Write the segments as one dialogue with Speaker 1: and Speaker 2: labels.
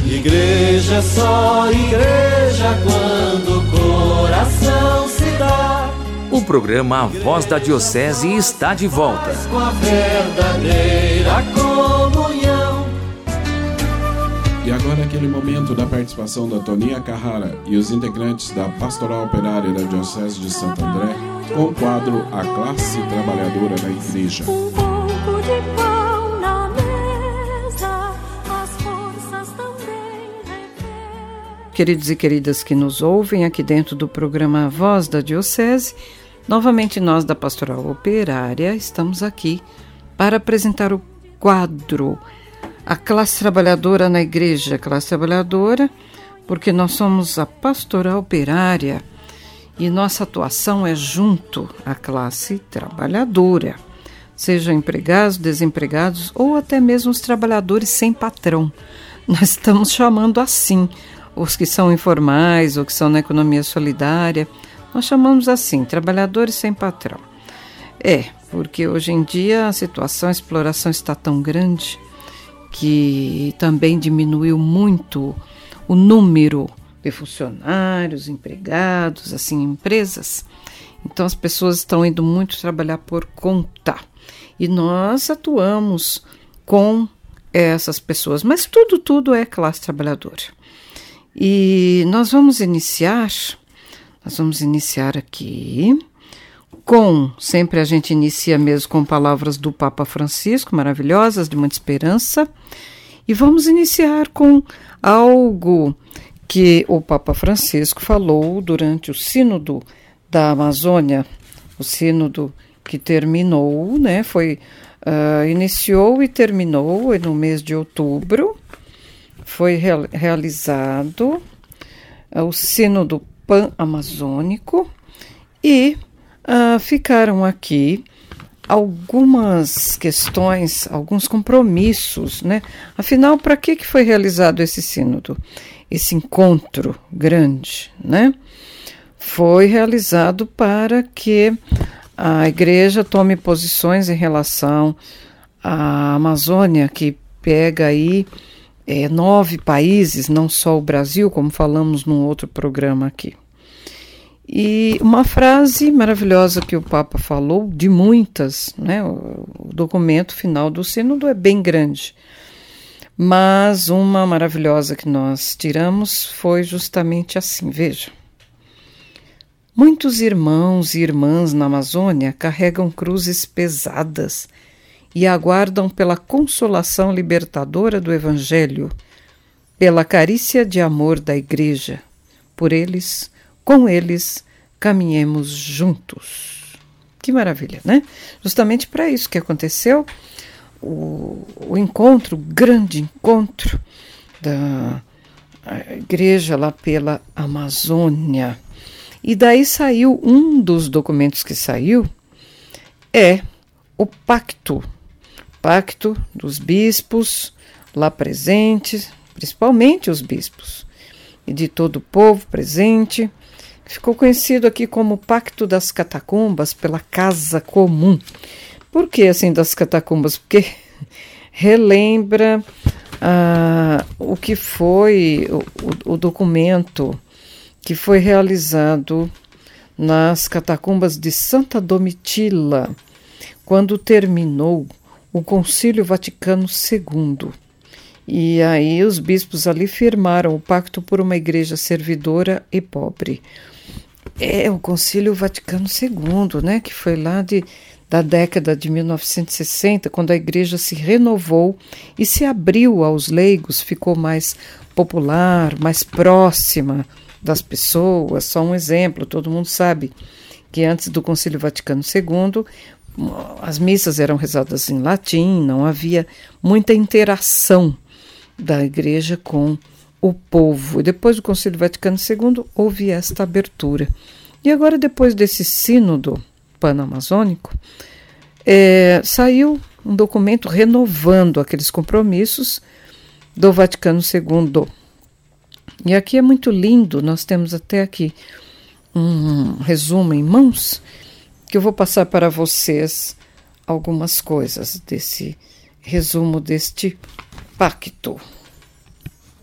Speaker 1: Igreja é só igreja quando o coração se dá.
Speaker 2: O programa A Voz da Diocese está de volta.
Speaker 1: Com a verdadeira comunhão.
Speaker 3: E agora aquele momento da participação da Toninha Carrara e os integrantes da Pastoral Operária da Diocese de Santo André com o quadro A Classe Trabalhadora da Igreja.
Speaker 4: Um pouco de pão na mesa, as forças também rever.
Speaker 5: Queridos e queridas que nos ouvem aqui dentro do programa A Voz da Diocese, novamente nós da Pastoral Operária estamos aqui para apresentar o quadro A Classe Trabalhadora na Igreja. Classe Trabalhadora, porque nós somos a Pastoral Operária e nossa atuação é junto à classe trabalhadora, sejam empregados, desempregados ou até mesmo os trabalhadores sem patrão. Nós estamos chamando assim os que são informais ou que são na economia solidária. Nós chamamos assim, trabalhadores sem patrão. Porque hoje em dia a situação, a exploração está tão grande que também diminuiu muito o número de funcionários, empregados, assim, empresas. Então as pessoas estão indo muito trabalhar por conta. E nós atuamos com essas pessoas, mas tudo é classe trabalhadora. E nós vamos iniciar aqui com, sempre a gente inicia mesmo com palavras do Papa Francisco, maravilhosas, de muita esperança, e vamos iniciar com algo que o Papa Francisco falou durante o Sínodo da Amazônia, o Sínodo que terminou, né, iniciou e terminou no mês de outubro, foi realizado o Sínodo Pan-Amazônico e ficaram aqui algumas questões, alguns compromissos, né? Afinal, para que foi realizado esse sínodo? Esse encontro grande, né? Foi realizado para que a Igreja tome posições em relação à Amazônia, que pega aí 9 países, não só o Brasil, como falamos num outro programa aqui. E uma frase maravilhosa que o Papa falou, de muitas, né? O documento final do sínodo é bem grande, mas uma maravilhosa que nós tiramos foi justamente assim, veja. Muitos irmãos e irmãs na Amazônia carregam cruzes pesadas e aguardam pela consolação libertadora do Evangelho, pela carícia de amor da Igreja. Por eles, com eles, caminhemos juntos. Que maravilha, né? Justamente para isso que aconteceu o encontro, o grande encontro da Igreja lá pela Amazônia. E daí saiu, um dos documentos que saiu é o pacto dos bispos lá presentes, principalmente os bispos, e de todo o povo presente. Ficou conhecido aqui como Pacto das Catacumbas pela Casa Comum. Por que assim das catacumbas? Porque relembra o que foi o documento que foi realizado nas catacumbas de Santa Domitila, quando terminou o Concílio Vaticano II. E aí os bispos ali firmaram o pacto por uma igreja servidora e pobre. É o Concílio Vaticano II, né, que foi lá da década de 1960, quando a igreja se renovou e se abriu aos leigos, ficou mais popular, mais próxima das pessoas. Só um exemplo, todo mundo sabe que antes do Concílio Vaticano II, as missas eram rezadas em latim, não havia muita interação da igreja com o povo. E depois do Concílio Vaticano II, houve esta abertura. E agora, depois desse sínodo pan-amazônico, saiu um documento renovando aqueles compromissos do Vaticano II. E aqui é muito lindo, nós temos até aqui um resumo em mãos, que eu vou passar para vocês algumas coisas desse resumo deste pacto.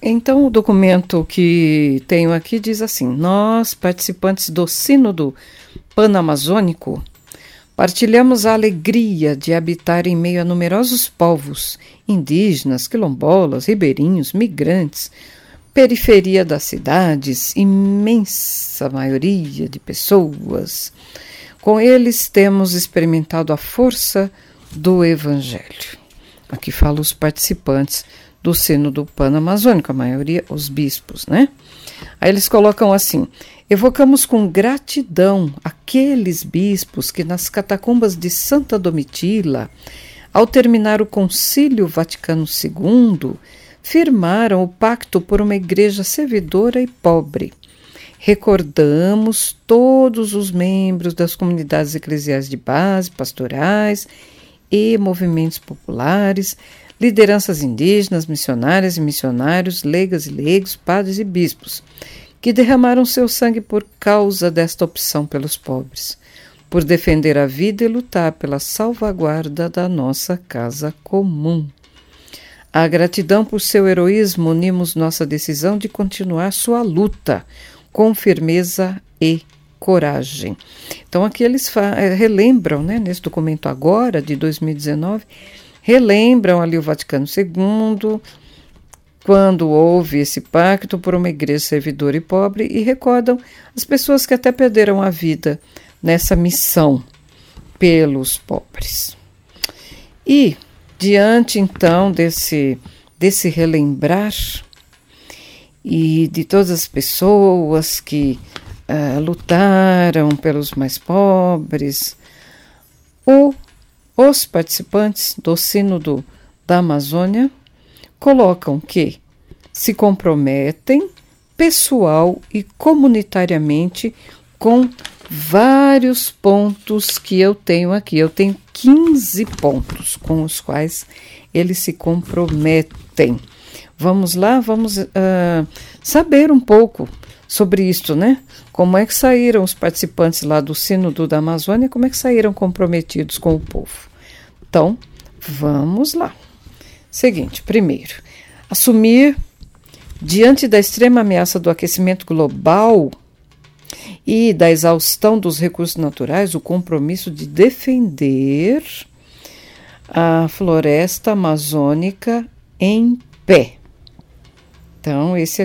Speaker 5: Então, o documento que tenho aqui diz assim: nós, participantes do Sínodo Panamazônico, partilhamos a alegria de habitar em meio a numerosos povos, indígenas, quilombolas, ribeirinhos, migrantes, periferia das cidades, imensa maioria de pessoas. Com eles temos experimentado a força do Evangelho. Aqui falam os participantes do Sínodo Panamazônico, a maioria os bispos, né? Aí eles colocam assim: evocamos com gratidão aqueles bispos que nas catacumbas de Santa Domitila, ao terminar o Concílio Vaticano II, firmaram o pacto por uma igreja servidora e pobre. Recordamos todos os membros das comunidades eclesiais de base, pastorais e movimentos populares, lideranças indígenas, missionárias e missionários, leigas e leigos, padres e bispos, que derramaram seu sangue por causa desta opção pelos pobres, por defender a vida e lutar pela salvaguarda da nossa casa comum. À gratidão por seu heroísmo, unimos nossa decisão de continuar sua luta com firmeza e coragem. Então aqui eles relembram, né, nesse documento agora, de 2019, relembram ali o Vaticano II, quando houve esse pacto por uma igreja servidora e pobre, e recordam as pessoas que até perderam a vida nessa missão pelos pobres. E, diante então desse relembrar e de todas as pessoas que lutaram pelos mais pobres, os participantes do Sínodo da Amazônia colocam que se comprometem pessoal e comunitariamente com vários pontos que eu tenho aqui. Eu tenho 15 pontos com os quais eles se comprometem. Vamos lá, vamos saber um pouco sobre isso, né? Como é que saíram os participantes lá do Sínodo da Amazônia, como é que saíram comprometidos com o povo. Então, vamos lá. Seguinte, primeiro, assumir, diante da extrema ameaça do aquecimento global e da exaustão dos recursos naturais, o compromisso de defender a floresta amazônica em pé. Então, esse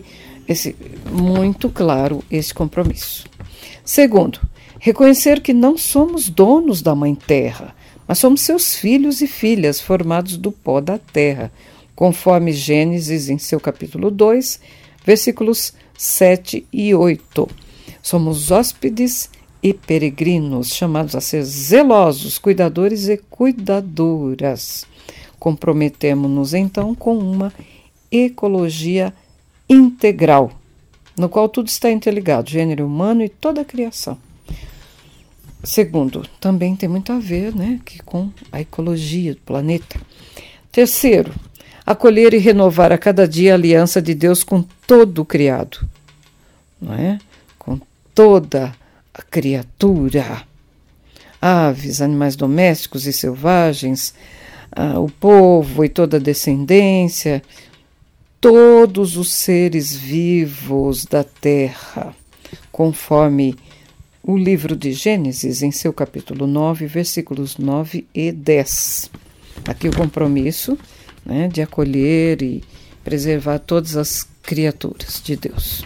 Speaker 5: muito claro esse compromisso. Segundo, reconhecer que não somos donos da Mãe Terra, mas somos seus filhos e filhas formados do pó da terra, conforme Gênesis em seu capítulo 2, versículos 7 e 8. Somos hóspedes e peregrinos, chamados a ser zelosos, cuidadores e cuidadoras. Comprometemo-nos então com uma ecologia integral, no qual tudo está interligado, gênero humano e toda a criação. Segundo, também tem muito a ver, né, com a ecologia do planeta. Terceiro, acolher e renovar a cada dia a aliança de Deus com todo o criado, não é? Com toda a criatura, aves, animais domésticos e selvagens, o povo e toda a descendência, todos os seres vivos da terra, conforme o livro de Gênesis, em seu capítulo 9, versículos 9 e 10. Aqui o compromisso, né, de acolher e preservar todas as criaturas de Deus.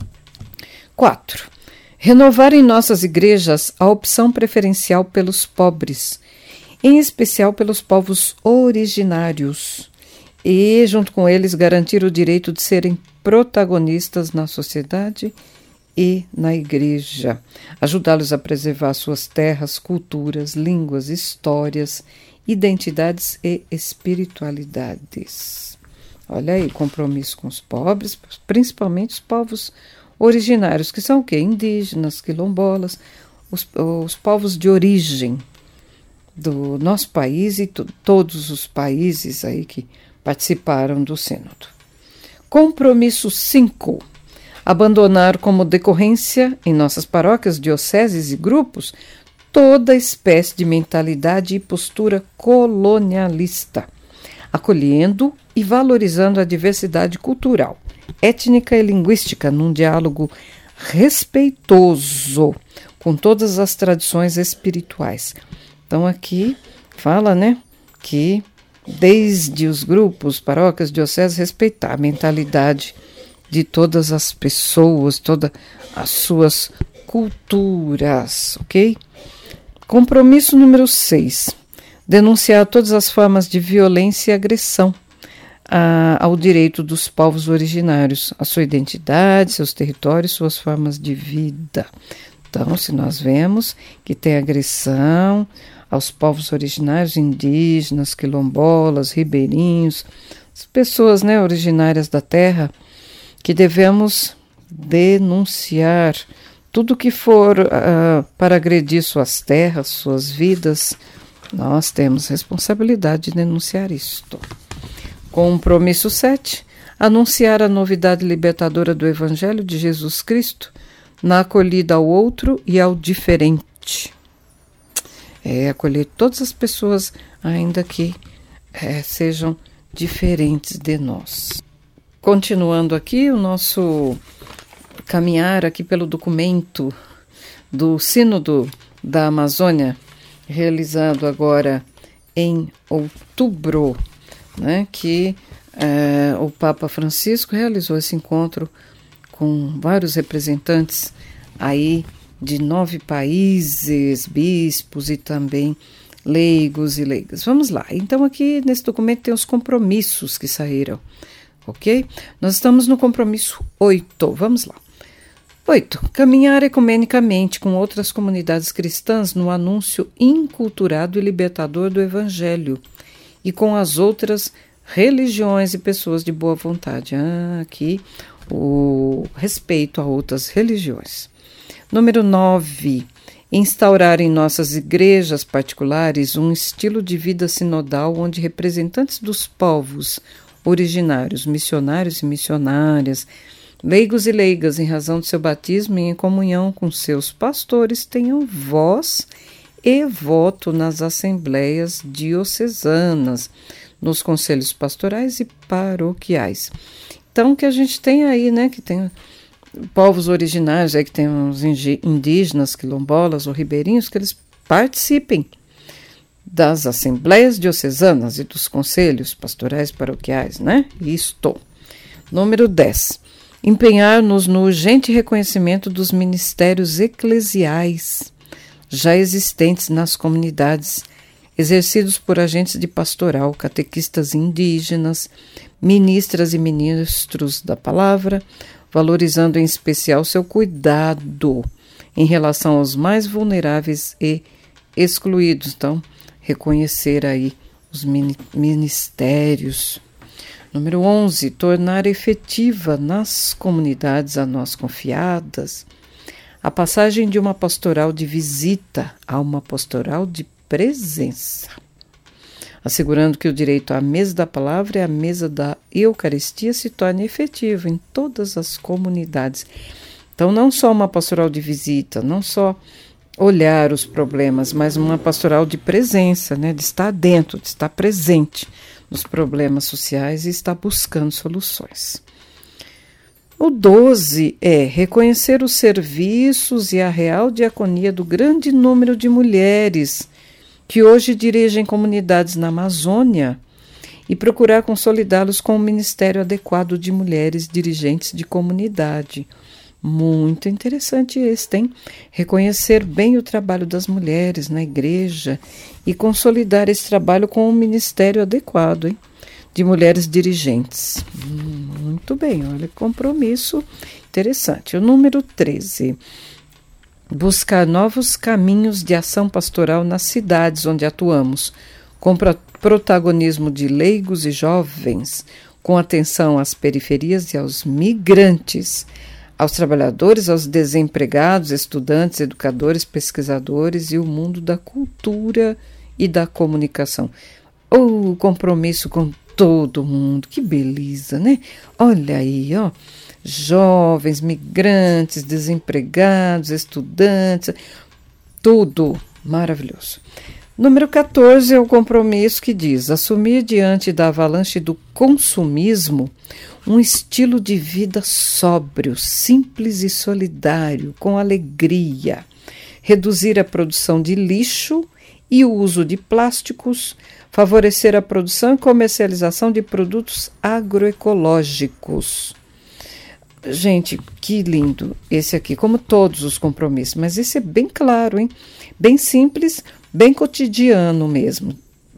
Speaker 5: 4. Renovar em nossas igrejas a opção preferencial pelos pobres, em especial pelos povos originários, e, junto com eles, garantir o direito de serem protagonistas na sociedade e na igreja, ajudá-los a preservar suas terras, culturas, línguas, histórias, identidades e espiritualidades. Olha aí, compromisso com os pobres, principalmente os povos originários, que são o quê? Indígenas, quilombolas, os povos de origem do nosso país e todos os países aí que participaram do Sínodo. Compromisso 5. Abandonar como decorrência, em nossas paróquias, dioceses e grupos, toda espécie de mentalidade e postura colonialista. acolhendo e valorizando a diversidade cultural, étnica e linguística num diálogo respeitoso com todas as tradições espirituais. Então aqui fala, né, que desde os grupos, paróquias, dioceses, respeitar a mentalidade de todas as pessoas, todas as suas culturas, ok? Compromisso número 6. Denunciar todas as formas de violência e agressão ao direito dos povos originários, a sua identidade, seus territórios, suas formas de vida. Então, se nós vemos que tem agressão aos povos originários, indígenas, quilombolas, ribeirinhos, as pessoas, né, originárias da terra, que devemos denunciar tudo que for para agredir suas terras, suas vidas. Nós temos responsabilidade de denunciar isto. Compromisso 7. Anunciar a novidade libertadora do Evangelho de Jesus Cristo na acolhida ao outro e ao diferente. Acolher todas as pessoas, ainda que sejam diferentes de nós. Continuando aqui o nosso caminhar aqui pelo documento do Sínodo da Amazônia, realizado agora em outubro, né, que o Papa Francisco realizou esse encontro com vários representantes aí de 9 países, bispos e também leigos e leigas. Vamos lá, então aqui nesse documento tem os compromissos que saíram, ok? Nós estamos no compromisso 8, vamos lá. 8. Caminhar ecumenicamente com outras comunidades cristãs no anúncio inculturado e libertador do Evangelho e com as outras religiões e pessoas de boa vontade. Aqui o respeito a outras religiões. Número 9. Instaurar em nossas igrejas particulares um estilo de vida sinodal onde representantes dos povos originários, missionários e missionárias, leigos e leigas, em razão de seu batismo e em comunhão com seus pastores, tenham voz e voto nas assembleias diocesanas, nos conselhos pastorais e paroquiais. Então, que a gente tem aí, né, que tem povos originários, aí que tem os indígenas, quilombolas ou ribeirinhos, que eles participem das assembleias diocesanas e dos conselhos pastorais paroquiais, né? Isto. Número 10. Empenhar-nos no urgente reconhecimento dos ministérios eclesiais já existentes nas comunidades, exercidos por agentes de pastoral, catequistas indígenas, ministras e ministros da palavra, valorizando em especial seu cuidado em relação aos mais vulneráveis e excluídos. Então, reconhecer aí os ministérios. Número 11. Tornar efetiva nas comunidades a nós confiadas a passagem de uma pastoral de visita a uma pastoral de presença, assegurando que o direito à mesa da palavra e à mesa da Eucaristia se torne efetivo em todas as comunidades. Então, não só uma pastoral de visita, não só olhar os problemas, mas uma pastoral de presença, né, de estar dentro, de estar presente nos problemas sociais e estar buscando soluções. O 12 é reconhecer os serviços e a real diaconia do grande número de mulheres que hoje dirigem comunidades na Amazônia e procurar consolidá-los com um ministério adequado de mulheres dirigentes de comunidade. Muito interessante esse, hein? Reconhecer bem o trabalho das mulheres na igreja e consolidar esse trabalho com um ministério adequado, hein? De mulheres dirigentes. Muito bem, olha, compromisso interessante. O número 13. Buscar novos caminhos de ação pastoral nas cidades onde atuamos, com protagonismo de leigos e jovens, com atenção às periferias e aos migrantes, aos trabalhadores, aos desempregados, estudantes, educadores, pesquisadores e o mundo da cultura e da comunicação. O compromisso com todo mundo, que beleza, né? Olha aí, ó, jovens, migrantes, desempregados, estudantes, tudo maravilhoso. Número 14 é o compromisso que diz: assumir diante da avalanche do consumismo um estilo de vida sóbrio, simples e solidário, com alegria. Reduzir a produção de lixo e o uso de plásticos, favorecer a produção e comercialização de produtos agroecológicos. Gente, que lindo esse aqui, como todos os compromissos, mas esse é bem claro, hein? Bem simples, bem cotidiano mesmo.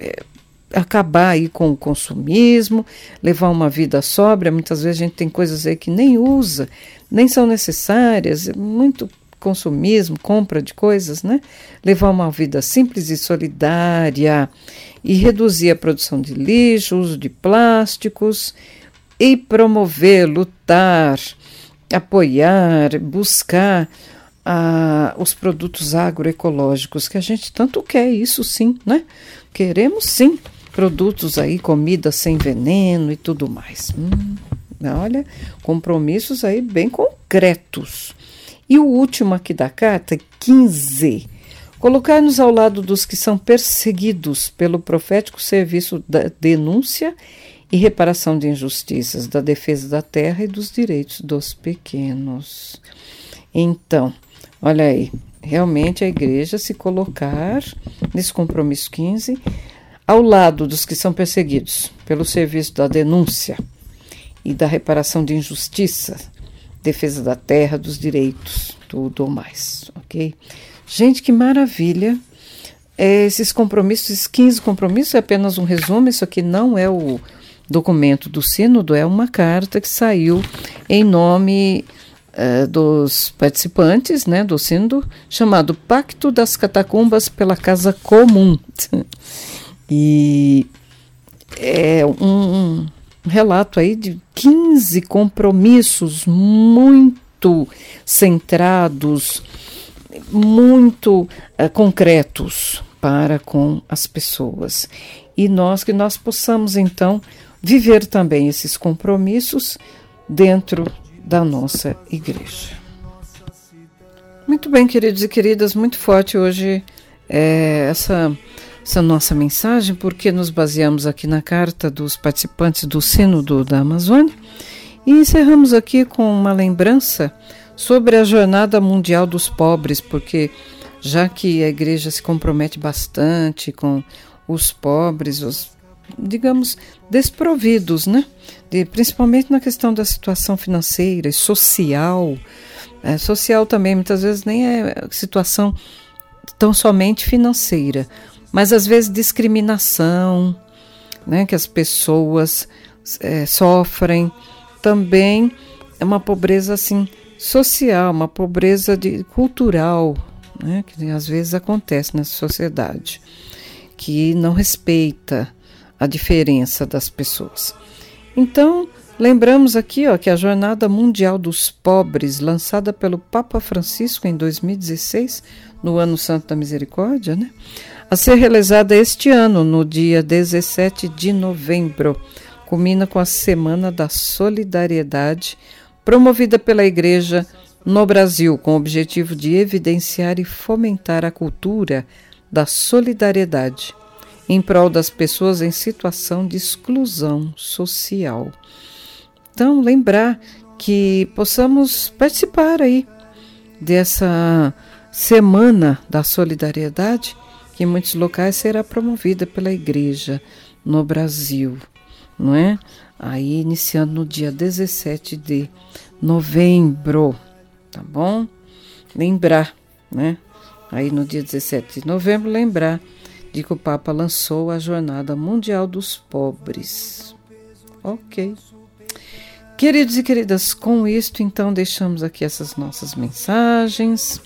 Speaker 5: Acabar aí com o consumismo, levar uma vida sóbria. Muitas vezes a gente tem coisas aí que nem usa, nem são necessárias, muito consumismo, compra de coisas, né? Levar uma vida simples e solidária e reduzir a produção de lixo, uso de plásticos e promover, lutar, apoiar, buscar os produtos agroecológicos, que a gente tanto quer, isso sim, né? Queremos sim produtos aí, comida sem veneno e tudo mais. Olha, compromissos aí bem concretos. E o último aqui da carta, 15. Colocar-nos ao lado dos que são perseguidos pelo profético serviço da denúncia e reparação de injustiças, da defesa da terra e dos direitos dos pequenos. Então, olha aí, realmente a igreja se colocar nesse compromisso 15 ao lado dos que são perseguidos pelo serviço da denúncia e da reparação de injustiça, defesa da terra, dos direitos, tudo mais, ok? Gente, que maravilha! Esses compromissos, esses 15 compromissos, é apenas um resumo, isso aqui não é o documento do sínodo, é uma carta que saiu em nome dos participantes, né, do sínodo, chamado Pacto das Catacumbas pela Casa Comum. E é um relato aí de 15 compromissos muito centrados, muito concretos para com as pessoas. E que nós possamos, então, viver também esses compromissos dentro da nossa igreja. Muito bem, queridos e queridas, muito forte hoje essa nossa mensagem, porque nos baseamos aqui na carta dos participantes do Sínodo da Amazônia e encerramos aqui com uma lembrança sobre a Jornada Mundial dos Pobres, porque já que a igreja se compromete bastante com os pobres, os, digamos, desprovidos, né? Principalmente na questão da situação financeira e social. Social também, muitas vezes, nem é situação tão somente financeira, mas às vezes discriminação, né, que as pessoas sofrem. Também é uma pobreza assim, social, uma pobreza cultural, né, que às vezes acontece nessa sociedade, que não respeita a diferença das pessoas. Então, lembramos aqui que a Jornada Mundial dos Pobres, lançada pelo Papa Francisco em 2016, no Ano Santo da Misericórdia, né, a ser realizada este ano, no dia 17 de novembro, culmina com a Semana da Solidariedade, promovida pela Igreja no Brasil, com o objetivo de evidenciar e fomentar a cultura da solidariedade em prol das pessoas em situação de exclusão social. Então, lembrar que possamos participar aí dessa Semana da Solidariedade, que em muitos locais será promovida pela Igreja no Brasil, não é? Aí, iniciando no dia 17 de novembro, tá bom? Lembrar, né? Aí no dia 17 de novembro, lembrar de que o Papa lançou a Jornada Mundial dos Pobres. Ok. Queridos e queridas, com isto, então, deixamos aqui essas nossas mensagens,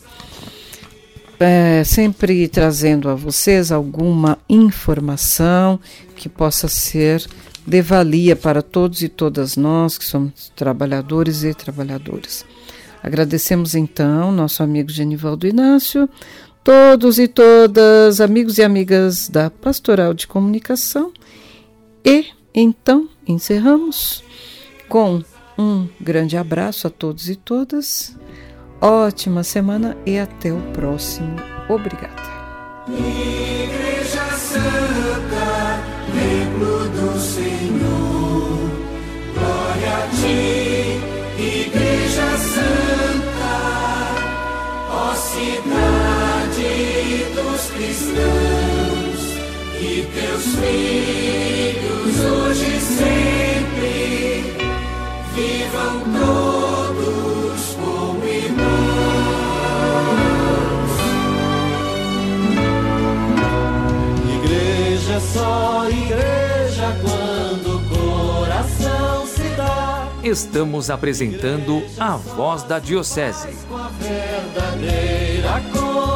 Speaker 5: sempre trazendo a vocês alguma informação que possa ser de valia para todos e todas nós, que somos trabalhadores e trabalhadoras. Agradecemos, então, nosso amigo Genivaldo Inácio, todos e todas, amigos e amigas da Pastoral de Comunicação, e, então, encerramos com um grande abraço a todos e todas, ótima semana e até o próximo. Obrigada.
Speaker 1: a ti, Igreja Santa, ó cidade dos cristãos, que teus filhos hoje e sempre vivam todos como irmãos. Igreja é só igreja quando o coração se dá.
Speaker 2: Estamos apresentando a Voz da Diocese.
Speaker 1: Com a verdadeira